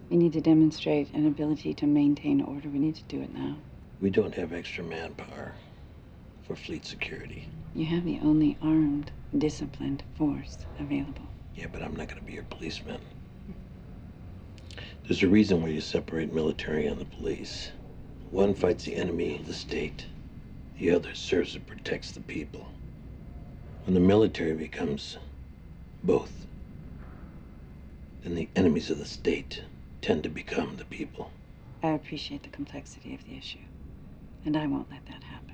We need to demonstrate an ability to maintain order. We need to do it now. We don't have extra manpower for fleet security. You have the only armed, disciplined force available. Yeah, but I'm not going to be your policeman. There's a reason why you separate military and the police. One fights the enemy of the state. The other serves and protects the people. When the military becomes both, then the enemies of the state tend to become the people. I appreciate the complexity of the issue, and I won't let that happen.